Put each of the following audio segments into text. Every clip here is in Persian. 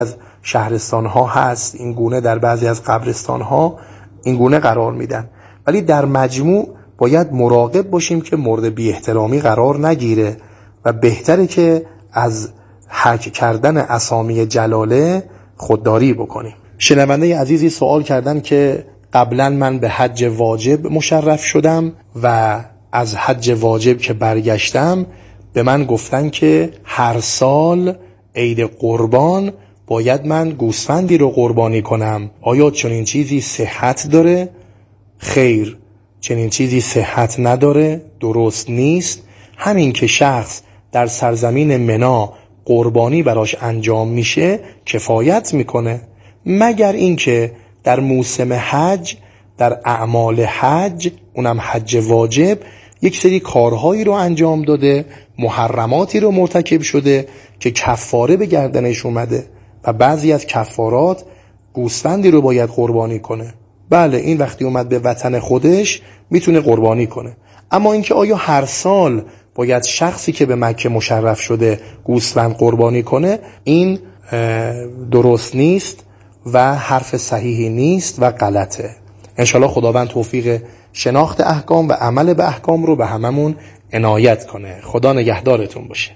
از شهرستان ها هست، این گونه در بعضی از قبرستان ها این گونه قرار میدن. ولی در مجموع باید مراقب باشیم که مورد بی احترامی قرار نگیره و بهتره که از حک کردن اسامی جلاله خودداری بکنیم. شنونده عزیزی سوال کردن که قبلا من به حج واجب مشرف شدم و از حج واجب که برگشتم به من گفتن که هر سال عید قربان باید من گوسفندی رو قربانی کنم. آیا چنین چیزی صحت داره؟ خیر، چنین چیزی صحت نداره، درست نیست. همین که شخص در سرزمین منا قربانی براش انجام میشه کفایت میکنه، مگر اینکه در موسم حج، در اعمال حج، اونم حج واجب، یک سری کارهایی رو انجام داده، محرماتی رو مرتکب شده که کفاره به گردنش اومده و بعضی از کفارات گوسفندی رو باید قربانی کنه. بله، این وقتی اومد به وطن خودش میتونه قربانی کنه. اما اینکه آیا هر سال باید شخصی که به مکه مشرف شده گوسفند قربانی کنه، این درست نیست و حرف صحیحی نیست و غلطه. انشالله خداوند توفیق شناخت احکام و عمل به احکام رو به هممون عنایت کنه. خدا نگهدارتون باشه.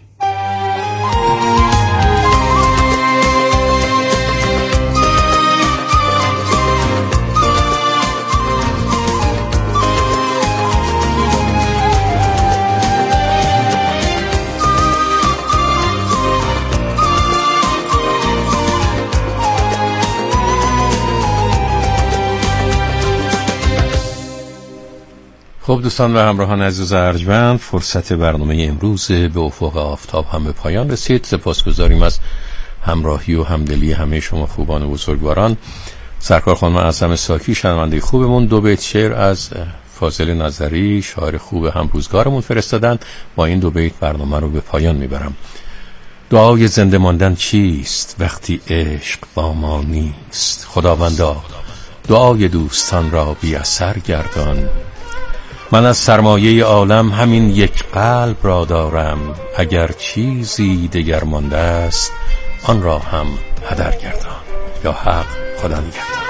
خب دوستان و همراهان عزیز ارجمند، فرصت برنامه امروز به افق آفتاب هم به پایان رسید. سپاسگزاریم از همراهی و همدلی همه شما خوبان و بزرگواران. سرکار خانم اعظم ساکی شنونده خوبمون 2 بیت شعر از فاضل نظری، شاعر خوب هم روزگارمون فرستادن. با این 2 بیت برنامه رو به پایان میبرم. دعای زنده ماندن چیست وقتی عشق با ما نیست؟ خداوندا دعای دوستان را بی اثر گردان. من از سرمایه عالم همین یک قلب را دارم، اگر چیزی دگر مانده است آن را هم هدر گردان. یا حق، خدا نگهدار.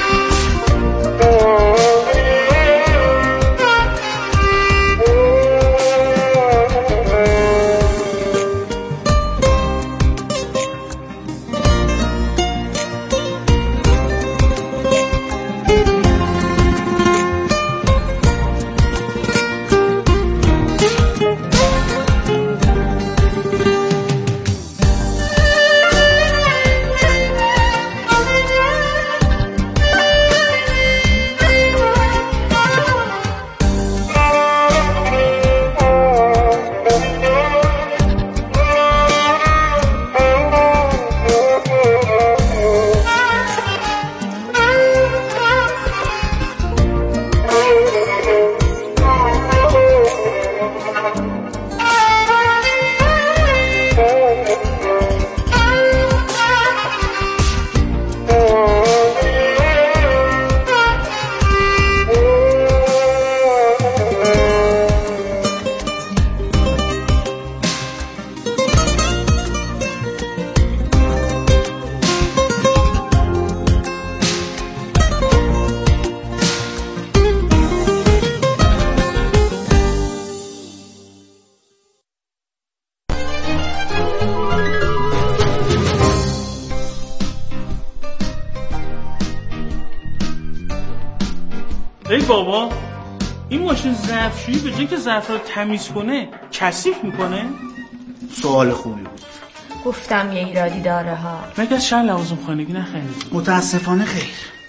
ای بابا، این ماشین ظرفشویی به جای که ظرف رو تمیز کنه کثیف میکنه؟ سوال خوبی بود. گفتم یه ایرادی داره ها. مگه از چند لوازم خانگی نخرید؟ متاسفانه خیر.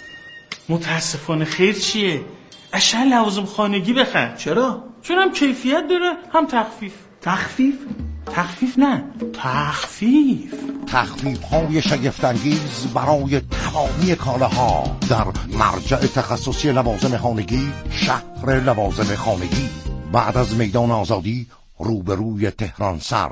متاسفانه خیر چیه؟ از چند لوازم خانگی بخر. چرا؟ چون هم کیفیت داره هم تخفیف. تخفیف؟ تخفیف نه، تخفیف. تخفیف‌های شگفت‌انگیز برای تمامی کالاها در مرجع تخصصی لوازم خانگی، شهر لوازم خانگی، بعد از میدان آزادی، روبروی تهران سر.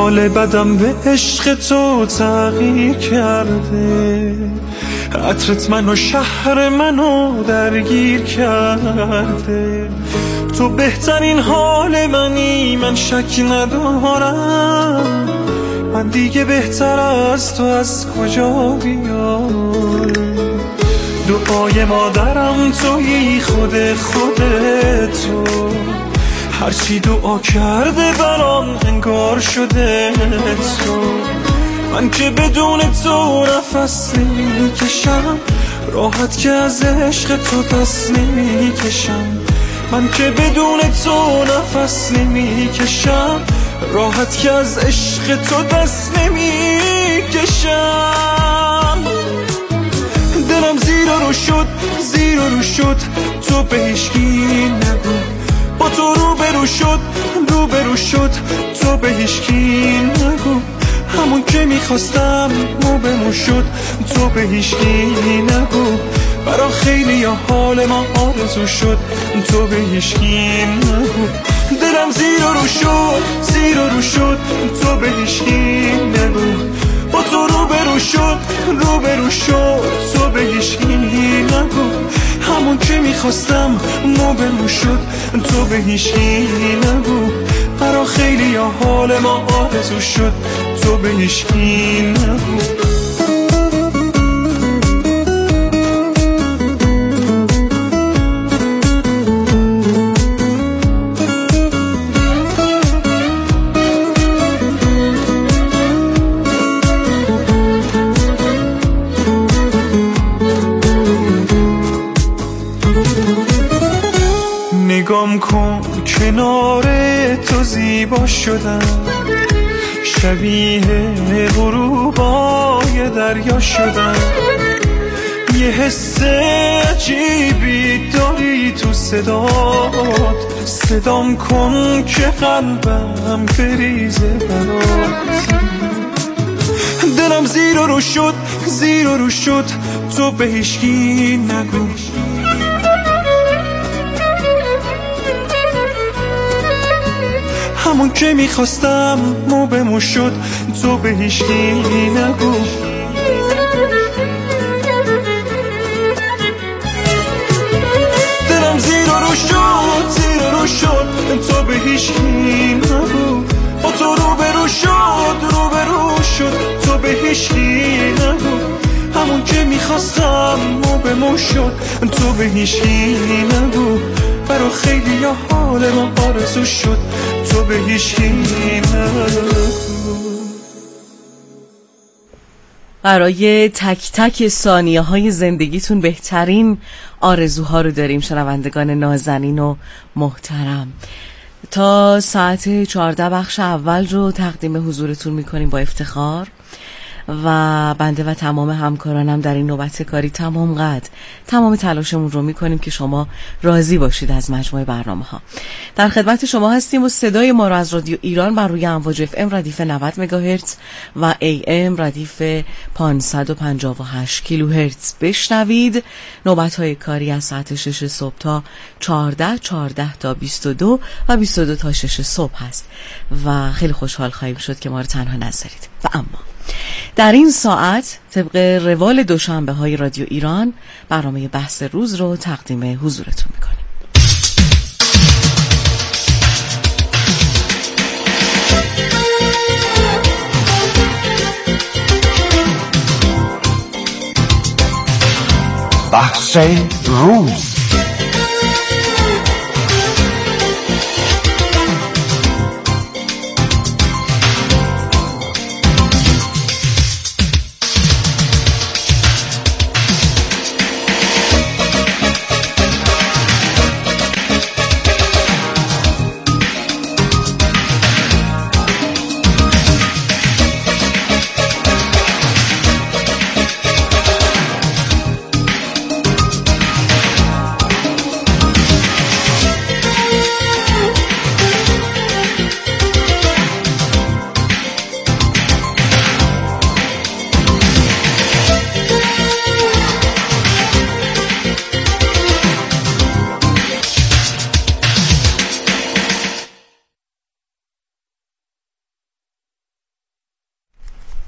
حال بدم به عشق تو تغییر کرده، عطرت منو شهر منو درگیر کرده. تو بهترین حال منی، من شک ندارم، من دیگه بهتر از تو از کجا بیام. دعای مادرم تویی، خودتو، هرچی دعا کرده برام انگار شده تو. من که بدون تو نفس نمیکشم، راحت که از عشق تو دست نمیکشم. من که بدون تو نفس نمیکشم، راحت که از عشق تو دست نمیکشم. دلم زیر رو شد تو به هیچکی نگو، با تو روبرو شد تو به هیچکی نگو. همون که میخواستم موبمون شد تو به هیچکی نگو. برا خیلی حال ما آرزو شد تو به هیچکی نگو. دلم زیر رو شد تو به هیچکی نگو. با تو روبرو شد تو به هیچکی نگو. همون که میخواستم موبمون شد تو به هیچکی نگو. برا خیلی حال ما آرزو شد تو به هیچکی نگو. نگام کن کنار تو زیبا شدم، شبیه غروبای دریا شدم. یه حس عجیبی داری تو صدات، صدام کن که قلبم بریزه برات. دلم زیر رو شد تو به هیچکی نگو. همون که میخواستم موبمون شد تو به هیچکی نگو. دلم زیر رو شد تو به هیچکی نگو. با تو روبرو شد تو به هیچکی نگو. همون که میخواستم موبمون شد تو به هیچکی نگو. برا خیلی حال ما آرزو شد تو به هیچکی نگو. برای تک تک ثانیه های زندگیتون بهترین آرزوها رو داریم شنوندگان نازنین و محترم. تا ساعت 14 بخش اول رو تقدیم حضورتون میکنیم با افتخار و بنده و تمام همکارانم در این نوبت کاری تمام تلاشمون رو میکنیم که شما راضی باشید از مجموعه برنامه ها. در خدمت شما هستیم و صدای ما رو از رادیو ایران بر روی امواج FM ردیف 90 مگاهرتز و AM ردیف 558 کیلوهرتز بشنوید. نوبت های کاری از ساعت 6 صبح تا 14 تا 22 و 22 تا 6 صبح هست و خیلی خوشحال خواهیم شد که ما رو تنها نذارید. و اما در این ساعت طبق روال دوشنبه های رادیو ایران برنامه بحث روز رو تقدیم حضورتون میکنیم. بحث روز.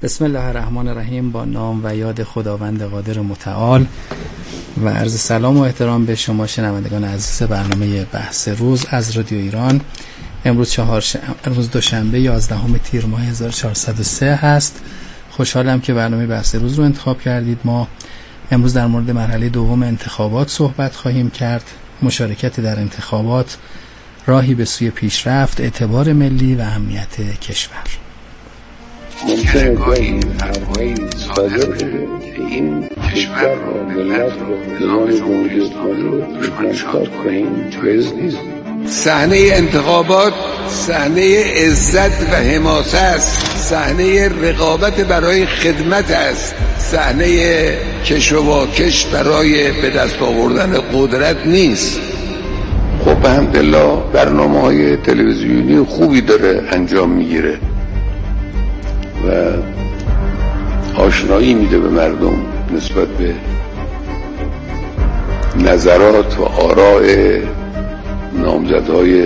بسم الله الرحمن الرحیم. با نام و یاد خداوند قادر متعال و عرض سلام و احترام به شما شنوندگان عزیز برنامه بحث روز از رادیو ایران. امروز دوشنبه 11 تیر ماه 1403 هست. خوشحالم که برنامه بحث روز رو انتخاب کردید. ما امروز در مورد مرحله دوم انتخابات صحبت خواهیم کرد. مشارکت در انتخابات، راهی به سوی پیشرفت، اعتبار ملی و امنیت کشور. ممکنه گاهی حرفایی صادر بشه که این کشور رو، ملت رو، نظام جمهوری اسلامی رو دشمن شاد کنه. این جایز نیست. صحنه انتخابات صحنه عزت و حماسه است، صحنه رقابت برای خدمت است، صحنه کش و واکش برای به دست آوردن قدرت نیست. خب به الحمدلله برنامه‌های تلویزیونی خوبی داره انجام میگیره و آشنایی میده به مردم نسبت به نظرات و آراء نامزدهای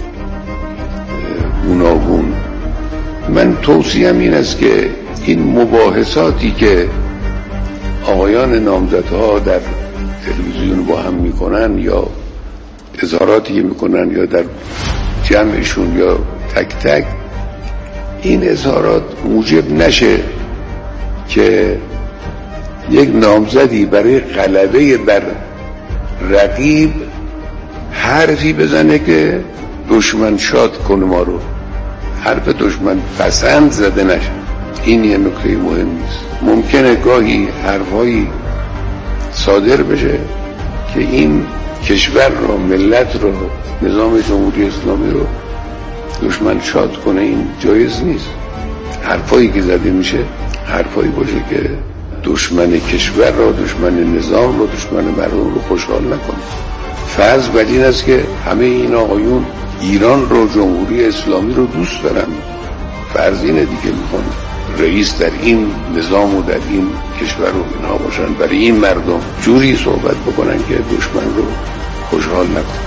گوناگون. من توصیهم این است که این مباحثاتی که آقایان نامزدها در تلویزیون با هم میکنن یا اظهاراتی که میکنن یا در جمعشون یا تک تک، این اظهارات موجب نشه که یک نامزدی برای غلبه بر رقیب حرفی بزنه که دشمن شاد کنه ما رو، حرف دشمن پسند زده نشه. این یه نکته مهم نیست. ممکنه گاهی حرفایی صادر بشه که این کشور رو، ملت رو، نظام جمهوری اسلامی رو دشمن شاد کنه. این جایز نیست. حرفایی که زده میشه حرفایی باشه که دشمن کشور رو، دشمن نظام رو، دشمن مردم رو خوشحال نکنه. فرض بر این است که همه این آقایون ایران رو، جمهوری اسلامی رو دوست دارن. فرض اینه دیگه، میخوان رئیس در این نظام و در این کشور رو اینها باشن. برای این مردم جوری صحبت بکنن که دشمن رو خوشحال نکنن.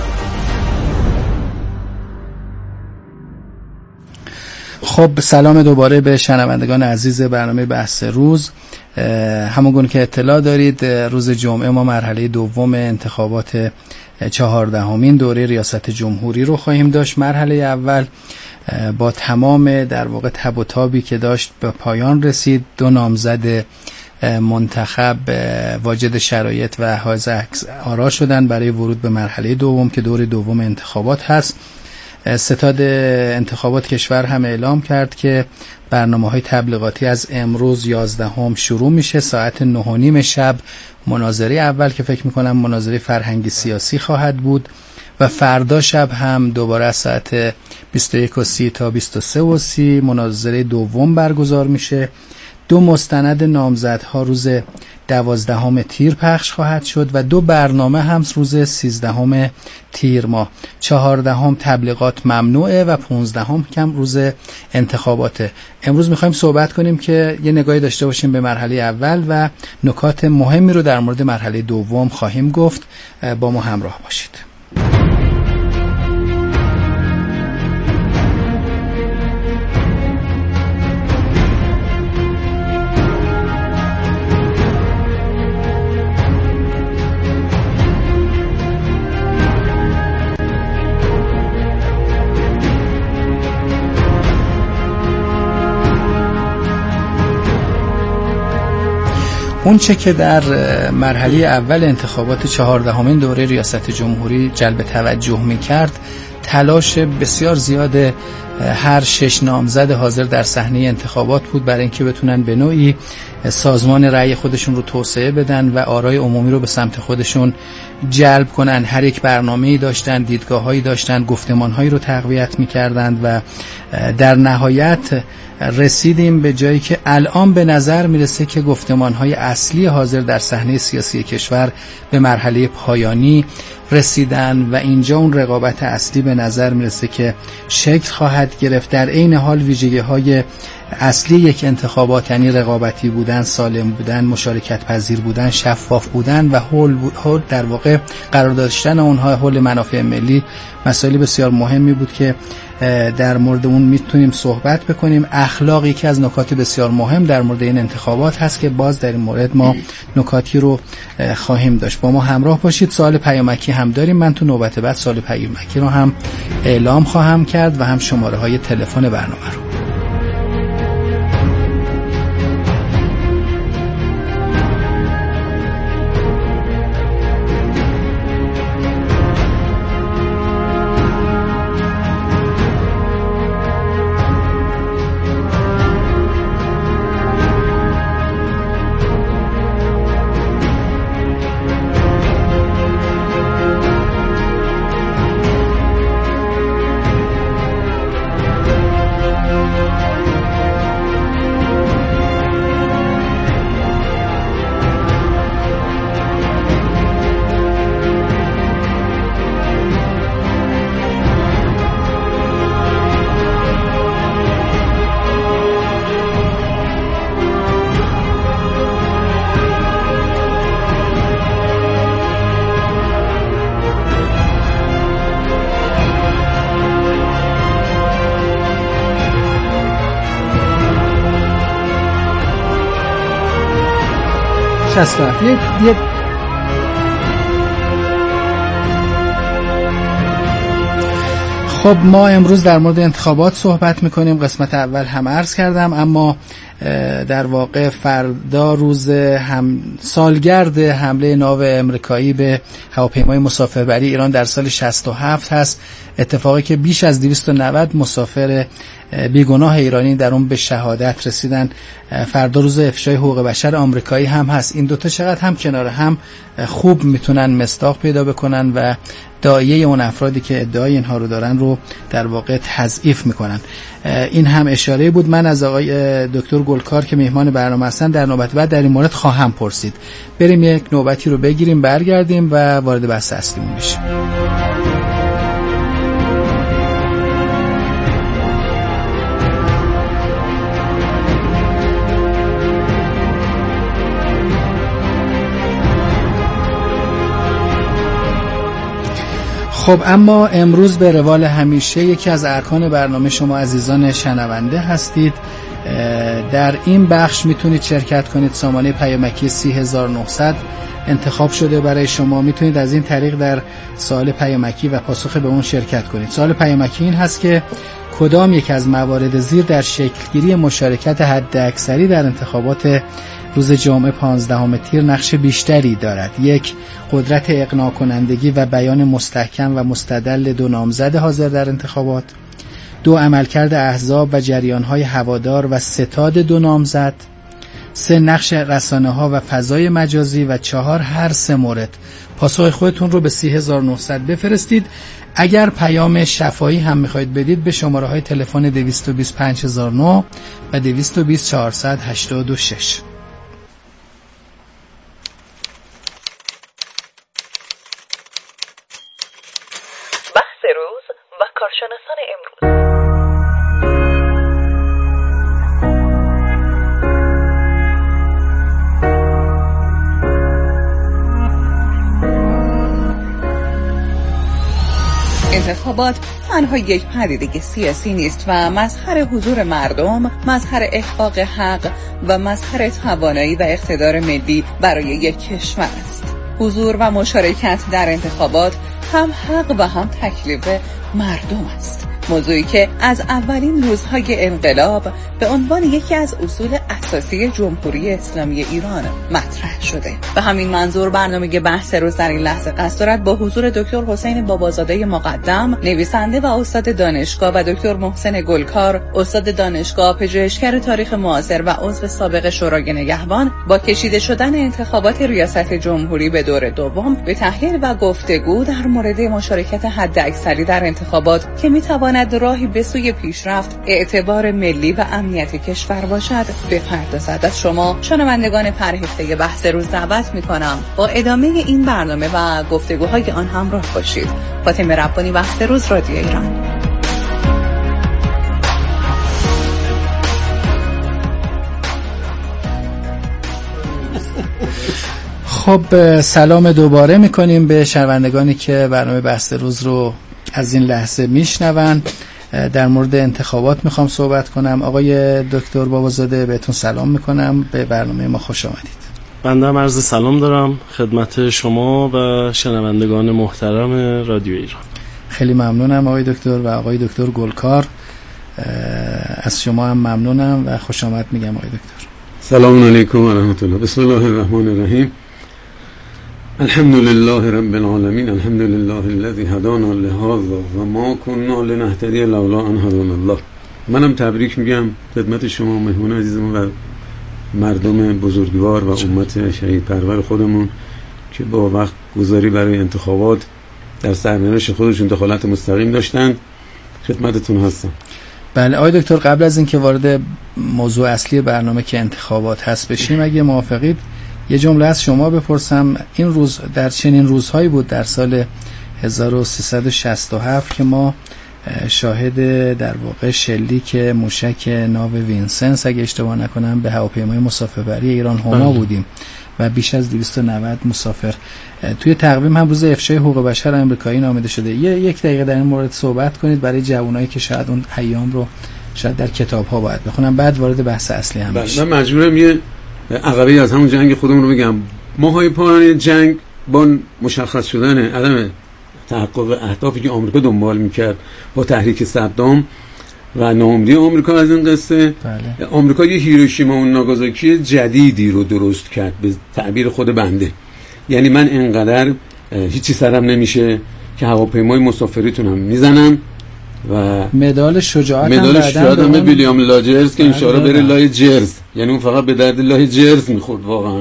خب سلام دوباره به شنوندگان عزیز برنامه بحث روز. همونگونه که اطلاع دارید روز جمعه ما مرحله دوم انتخابات 14مین دوره ریاست جمهوری رو خواهیم داشت. مرحله اول با تمام در واقع تب و تابی که داشت به پایان رسید. 2 نامزد منتخب واجد شرایط و حائز آرا شدن برای ورود به مرحله دوم که دور دوم انتخابات هست. ستاد انتخابات کشور هم اعلام کرد که برنامه‌های تبلیغاتی از امروز 11 شروع میشه. ساعت 9:30 شب مناظره اول که فکر میکنم مناظره فرهنگی سیاسی خواهد بود و فردا شب هم دوباره از ساعت 21:30 تا 23:30 مناظره دوم برگزار میشه. 2 مستند نامزدها روز 12 تیر پخش خواهد شد و 2 برنامه هم روز 13 تیر ماه. 14 تبلیغات ممنوعه و 15 کم روز انتخاباته. امروز میخوایم صحبت کنیم که یه نگاهی داشته باشیم به مرحله اول و نکات مهمی رو در مورد مرحله دوم خواهیم گفت. با ما همراه باشید. اون چه که در مرحله اول انتخابات 14مین دوره ریاست جمهوری جلب توجه می‌کرد، تلاش بسیار زیاد هر 6 نامزد حاضر در صحنه انتخابات بود برای اینکه بتونن به نوعی سازمان رأی خودشون رو توسعه بدن و آرای عمومی رو به سمت خودشون جلب کنن. هر یک برنامه‌ای داشتن، دیدگاه‌هایی داشتن، گفتمان‌هایی رو تقویت می‌کردند و در نهایت رسیدیم به جایی که الان به نظر میرسه که گفتمان‌های اصلی حاضر در صحنه سیاسی کشور به مرحله پایانی رسیدن و اینجا اون رقابت اصلی به نظر میرسه که شکل خواهد گرفت. در عین حال ویژگی‌های اصلی یک انتخابات یعنی رقابتی بودن، سالم بودن، مشارکت پذیر بودن، شفاف بودن و حول در واقع قرار داشتن اونها حول منافع ملی مسائل بسیار مهمی بود که در مورد اون میتونیم صحبت بکنیم. اخلاق یکی از نکات بسیار مهم در مورد این انتخابات هست که باز در این مورد ما نکاتی رو خواهیم داشت. با ما همراه باشید. سوال پیامکی هم داریم. من تو نوبت بعد سوال پیامکی رو هم اعلام خواهم کرد و هم شماره های تلفن برنامه رو. خب ما امروز در مورد انتخابات صحبت میکنیم. قسمت اول هم عرض کردم، اما در واقع فردا روز سالگرد حمله ناو امریکایی به هواپیمای مسافربری ایران در سال 67 هست. اتفاقی که بیش از 290 مسافر بیگناه ایرانی در اون به شهادت رسیدن. فردا روز افشای حقوق بشر آمریکایی هم هست. این دوتا چقدر هم کنار هم خوب میتونن مصداق پیدا بکنن و داعیه اون افرادی که ادعای اینها رو دارن رو در واقع تضعیف میکنن. این هم اشاره بود. من از آقای دکتر گلکار که میهمان برنامه هستن در نوبت بعد در این مورد خواهم پرسید. بریم یک نوبتی رو بگیریم، برگردیم و وارد بحث اصلیمون بشیم. خب اما امروز به روال همیشه یکی از ارکان برنامه شما عزیزان شنونده هستید. در این بخش میتونید شرکت کنید. سامانه پیامکی 30900 انتخاب شده برای شما. میتونید از این طریق در سوال پیامکی و پاسخ به اون شرکت کنید. سوال پیامکی این هست که کدام یک از موارد زیر در شکلگیری مشارکت حداکثری در انتخابات روز جمعه 15 تیر نقش بیشتری دارد؟ 1. قدرت اقناع کنندگی و بیان مستحکم و مستدل دو نامزد حاضر در انتخابات. 2. عملکرد احزاب و جریان‌های هوادار و ستاد دو نامزد. 3. نقش رسانه‌ها و فضای مجازی. و 4. هر سه مورد. پاسخ خودتون رو به 30900 بفرستید. اگر پیام شفاهی هم میخواید بدید به شماره‌های تلفن 220 5009 و 220 486. بحث روز و کارشناسان امروز. انتخابات تنها یک پدیده سیاسی نیست و مظهر حضور مردم، مظهر احقاق حق و مظهر توانایی و اقتدار ملی برای یک کشور است. حضور و مشارکت در انتخابات هم حق و هم تکلیف مردم است. موضوعی که از اولین روزهای انقلاب به عنوان یکی از اصول اساسی جمهوری اسلامی ایران مطرح شده. به همین منظور برنامه بحث روز در این لحظه قصد دارد با حضور دکتر حسین بابازاده مقدم، نویسنده و استاد دانشگاه، و دکتر محسن گلکار، استاد دانشگاه، پژوهشگر تاریخ معاصر و عضو سابق شورای نگهبان، با کشیده شدن انتخابات ریاست جمهوری به دور دوم به تحلیل و گفتگو در مورد مشارکت حداکثری در انتخابات که میتواند راهی به سوی پیشرفت، اعتبار ملی و امنیت کشور باشد بپردازد. از شما شنوندگان پرهیخته بحث روز دعوت میکنم با ادامه این برنامه و گفتگوهای آن همراه باشید. فاطمه ربانی، بحث روز، رادیو ایران. خب سلام دوباره میکنیم به شنوندگانی که برنامه بحث روز رو از این لحظه میشنون. در مورد انتخابات میخوام صحبت کنم. آقای دکتر بابازاده بهتون سلام میکنم، به برنامه ما خوش آمدید. بنده هم عرض سلام دارم خدمت شما و شنوندگان محترم رادیو ایران. خیلی ممنونم آقای دکتر و آقای دکتر گلکار، از شما هم ممنونم و خوش آمد میگم آقای دکتر. سلام علیکم و رحمت الله. بسم الله الرحمن الرحیم. الحمد لله رب العالمین، الحمد لله الذی هدانا لهذا و ما كنا لنهتدی لولا ان هدانا الله. منم تبریک میگم خدمت شما مهمون عزیزمون و مردم بزرگوار و امت شهید پرور خودمون که با وقت گذاری برای انتخابات در سرنوشت خودشون دخالت مستقیم داشتن. خدمتتون هستم. بله آقای دکتر، قبل از اینکه وارد موضوع اصلی برنامه که انتخابات هست بشیم، اگه موافقید یه جمله از شما بپرسم. این روز در چنین روزهایی بود در سال 1367 که ما شاهد در واقع شلیک موشک ناو وینسنس اگه اشتباه نکنم به هواپیمای مسافربری ایران هما بودیم و بیش از 290 مسافر. توی تقویم هم روز افشای حقوق بشر آمریکایی نامیده شده. یک دقیقه در این مورد صحبت کنید برای جوانایی که شاید اون ایام رو شاید در کتاب‌ها باید بخونن، بعد وارد بحث اصلی هم بشیم. من مجبورم یه عقبه از همون جنگ خودمون رو بگم. ماهای پایانی جنگ با مشخص شدن عدم تحقق اهدافی که آمریکا دنبال میکرد با تحریک صدام و ناامیدی آمریکا از این قصه، بله. آمریکا یه هیروشیما و ناگازاکی جدیدی رو درست کرد به تعبیر خود بنده. یعنی من اینقدر هیچی سرم نمیشه که هواپیمای مسافریتون هم میزنم و مدال شجاعت هم به ویلیام لاجرز که انشاءالله بره لای جرز، یعنی اون فقط به درد لای جرز میخورد واقعا.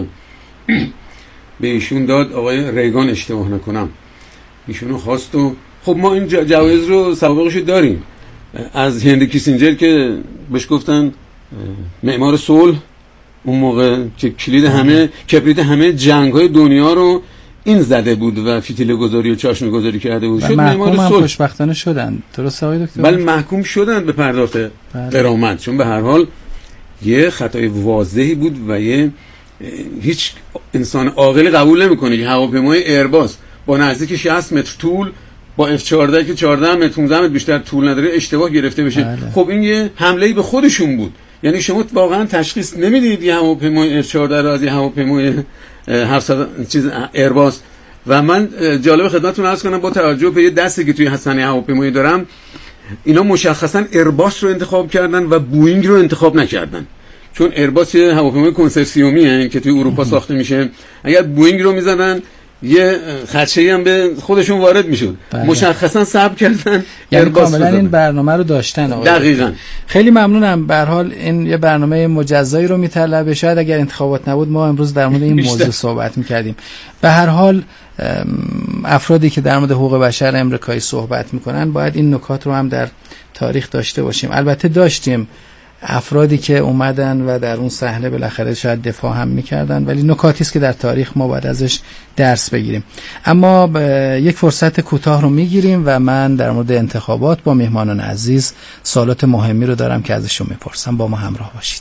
به ایشون داد، آقای ریگان اشتباه نکنم ایشونو خواست و خب ما این جوایز رو سوابقش داریم. از هنری کیسینجر که بهش گفتن معمار صلح، اون موقع که کلید همه کبریت همه جنگ‌های دنیا رو این زده بود و فتیله گذاری و چاشنی گذاری کرده بود، شد معمار صلح. خوشبختانه شدن، درسته آقای دکتر؟ بله محکوم شدن به پرداخت غرامت، چون به هر حال یه خطای واضحی بود و هیچ انسان عاقلی قبول نمی‌کنه که هواپیمای ایرباس با نزدیک 60 متر طول با F-14 که 14 متر 15 متر بیشتر طول نداره اشتباه گرفته بشه. بله. خب این یه حمله‌ای به خودشون بود. یعنی شما واقعا تشخیص نمیدید یه هواپیمای F-14 رو از یه هواپیمای 700 چیز ایرباس. و من جالب خدمتتون عرض کنم با توجه به یه دستی که توی حسنه هواپیمایی دارم، اینا مشخصا ایرباس رو انتخاب کردن و بوئینگ رو انتخاب نکردن، چون ایرباس یه هواپیمای کنسرسیومیه که توی اروپا ساخته میشه. اگر بوئینگ رو میزدن یه خدشه‌ای هم به خودشون وارد میشد. بله. مشخصا صبر کردن، یعنی کاملا این برنامه رو داشتن. دقیقاً. خیلی ممنونم. به هر حال این یه برنامه مجزایی رو میطلبه. شاید اگر انتخابات نبود ما امروز در مورد این موضوع صحبت میکردیم. به هر حال افرادی که در مورد حقوق بشر امریکایی صحبت میکنن باید این نکات رو هم در تاریخ داشته باشیم. البته داشتیم افرادی که اومدن و در اون صحنه بالاخره شاید دفاع هم میکردن، ولی نکاتی است که در تاریخ ما باید ازش درس بگیریم. اما یک فرصت کوتاه رو میگیریم و من در مورد انتخابات با مهمانان عزیز سوالات مهمی رو دارم که ازشون میپرسم. با ما همراه باشید.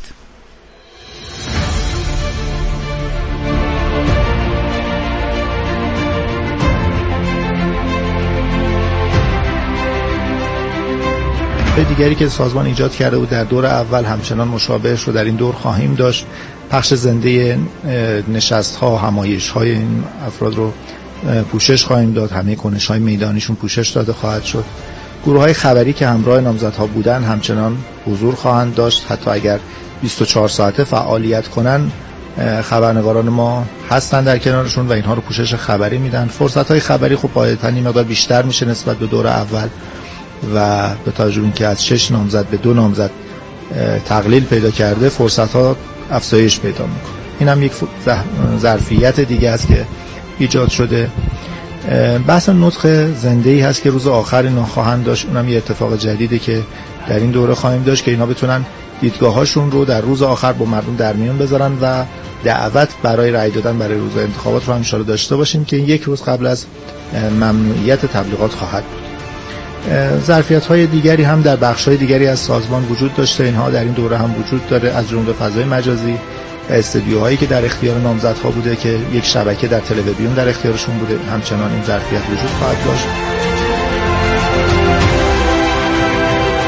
دیگری که سازمان ایجاد کرده بود در دور اول همچنان مشابهش رو در این دور خواهیم داشت. پخش زنده نشست‌ها، همایش‌های این افراد رو پوشش خواهیم داد. همه کنش‌های میدانیشون پوشش داده خواهد شد. گروه‌های خبری که همراه نامزدها بودن همچنان حضور خواهند داشت. حتی اگر 24 ساعته فعالیت کنن، خبرنگاران ما هستن در کنارشون و اینها رو پوشش خبری میدن. فرصت‌های خبری خب قاعدتاً این مقدار بیشتر میشه نسبت به دور اول و به توجه اینکه از 6 نامزد به 2 نامزد تقلیل پیدا کرده، فرصت‌ها افزایش پیدا میکنه. این هم یک ظرفیت دیگه است که ایجاد شده. بحث نطق زنده‌ای هست که روز آخر اینا خواهند داشت. اونم یه اتفاق جدیده که در این دوره خواهیم داشت که اینا بتونن دیدگاهاشون رو در روز آخر با مردم در میون بذارن و دعوت برای رأی دادن برای روز انتخابات رو هم ان شاءالله داشته باشیم که یک روز قبل از ممنوعیت تبلیغات خواهد بود. ظرفیت‌های دیگری هم در بخش‌های دیگری از سازمان وجود داشته. اینها در این دوره هم وجود داره، از جمله فضای مجازی و استودیوهایی که در اختیار نامزدها بوده که یک شبکه در تلویزیون در اختیارشون بوده. همچنان این ظرفیت وجود خواهد داشت.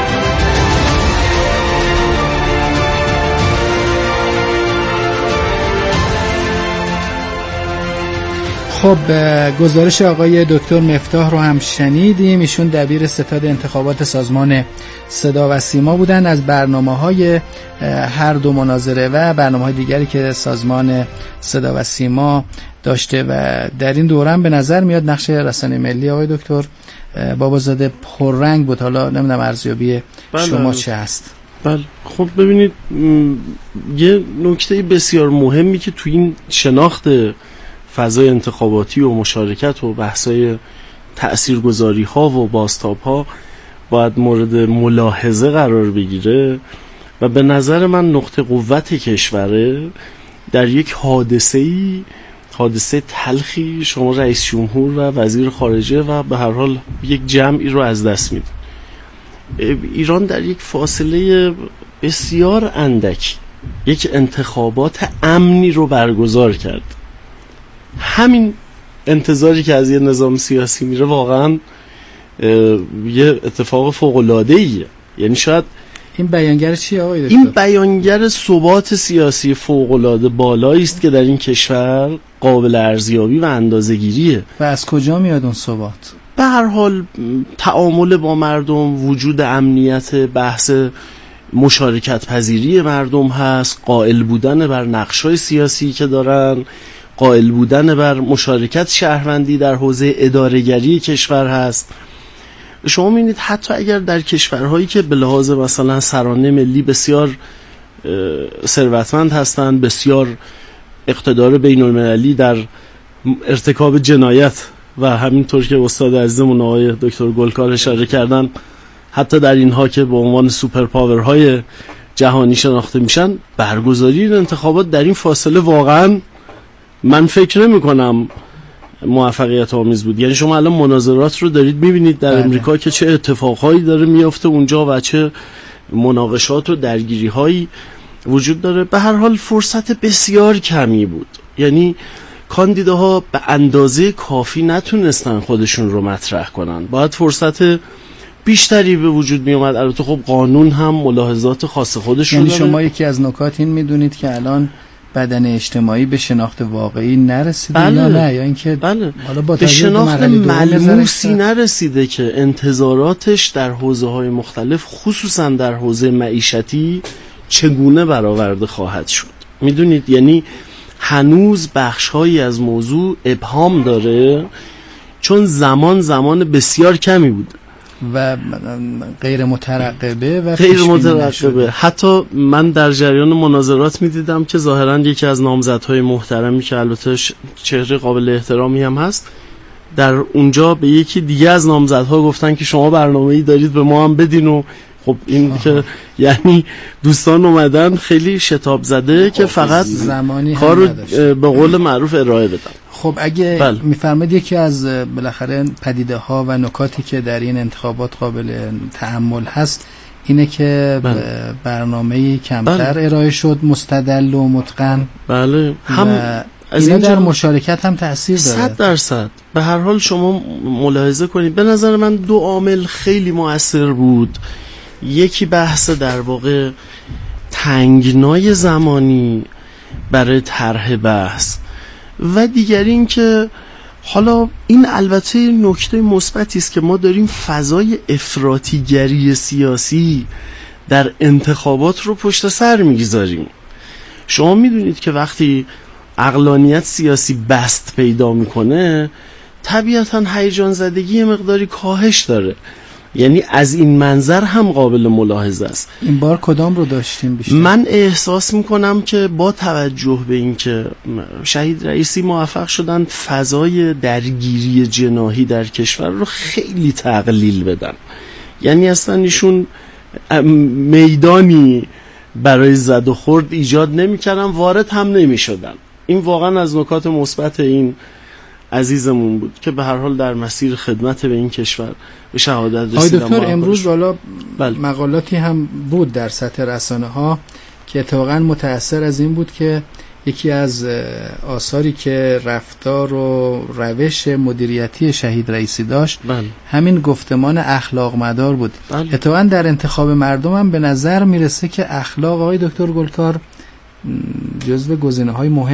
خب گزارش آقای دکتر مفتاح رو هم شنیدیم. ایشون دبیر ستاد انتخابات سازمان صدا و سیما بودن. از برنامه‌های هر دو مناظره و برنامه‌های دیگری که سازمان صدا و سیما داشته و در این دوران به نظر میاد نقش رسانه ملی آقای دکتر بابازاده پررنگ بود. حالا نمیدونم ارزیابی شما چه هست؟ بله خب ببینید، یه نکته بسیار مهمی که تو این شناخت فضای انتخاباتی و مشارکت و بحثای تأثیرگذاری ها و بازتاب ها باید مورد ملاحظه قرار بگیره و به نظر من نقطه قوت کشوره در یک حادثه تلخی شما رئیس جمهور و وزیر خارجه و به هر حال یک جمعی رو از دست میده. ایران در یک فاصله بسیار اندکی یک انتخابات امنی رو برگزار کرد. همین انتظاری که از یه نظام سیاسی میره واقعا یه اتفاق فوق‌العاده‌ایه. یعنی شاید این بیانگر چیه آقای دکتر؟ این بیانگر ثبات سیاسی فوق‌العاده بالایی است که در این کشور قابل ارزیابی و اندازه‌گیریه. و از کجا میاد اون ثبات؟ به هر حال تعامل با مردم، وجود امنیت، بحث مشارکت پذیری مردم هست، قائل بودن بر نقش‌های سیاسی که دارن، قائل بودن بر مشارکت شهروندی در حوزه اداره‌گری کشور هست. شما می‌بینید حتی اگر در کشورهایی که به لحاظ مثلا سرانه ملی بسیار ثروتمند هستند، بسیار اقتدار بین‌المللی در ارتکاب جنایت و همینطور که استاد عزیزمون آقای دکتر گلکار اشاره کردن، حتی در اینها که به عنوان سوپر پاورهای جهانی شناخته میشن، برگزاری این انتخابات در این فاصله واقعا من فکر نمی‌کنم موفقیت آمیز بود. یعنی شما الان مناظرات رو دارید می‌بینید در امریکا که چه اتفاقهایی داره میفته اونجا و چه مناقشات و درگیری‌هایی وجود داره. به هر حال فرصت بسیار کمی بود. یعنی کاندیداها به اندازه کافی نتونستن خودشون رو مطرح کنن. باید فرصت بیشتری به وجود می اومد. البته خب قانون هم ملاحظات خاص خودش رو یعنی داره. شما یکی از نکات این میدونید که الان بدن اجتماعی به شناخت واقعی نرسیده یا نه، یا اینکه بله. حالا با به شناخت ملموسی نرسیده که انتظاراتش در حوزه‌های مختلف خصوصا در حوزه معیشتی چگونه برآورده خواهد شد. میدونید یعنی هنوز بخش‌هایی از موضوع ابهام داره چون زمان بسیار کمی بود و غیر مترقبه حتی من در جریان مناظرات می‌دیدم که ظاهراً یکی از نامزدهای محترمی که البته چهره قابل احترامی هم هست، در اونجا به یکی دیگه از نامزدها گفتن که شما برنامه‌ای دارید به ما هم بدین و خب این که یعنی دوستان اومدن خیلی شتاب زده که فقط کارو به قول معروف ارائه بدن. خب اگه میفرمایید یکی از بالاخره پدیده ها و نکاتی که در این انتخابات قابل تأمل هست اینه که برنامه‌ای کمتر ارائه شد، مستدل و متقن. بله هم از این در مشارکت هم تأثیر داره 100%. به هر حال شما ملاحظه کنید به نظر من دو عامل خیلی مؤثر بود. یکی بحث در واقع تنگنای زمانی برای طرح بحث و دیگری این که حالا این البته نکته مثبتی است که ما داریم فضای افراطیگری سیاسی در انتخابات رو پشت سر میگذاریم. شما میدونید که وقتی عقلانیت سیاسی بست پیدا میکنه طبیعتاً هیجان زدگی مقداری کاهش داره. یعنی از این منظر هم قابل ملاحظه است. این بار کدام رو داشتیم بیشتر؟ من احساس میکنم که با توجه به این که شهید رئیسی موفق شدن فضای درگیری جناحی در کشور رو خیلی تقلیل بدن. یعنی اصلا ایشون میدانی برای زد و خورد ایجاد نمیکردن، وارد هم نمیشدن. این واقعا از نکات مثبت این عزیزمون بود که به هر حال در مسیر خدمت به این کشور به شهادت رسیدن. دکتر امروز والا مقالاتی هم بود در سطح رسانه ها که اتفاقا متأثر از این بود که یکی از آثاری که رفتار و روش مدیریتی شهید رئیسی داشت همین گفتمان اخلاق مدار بود. اتفاقا در انتخاب مردم هم به نظر میرسه که اخلاق آقای دکتر گلکار جزو گزینه‌های مهم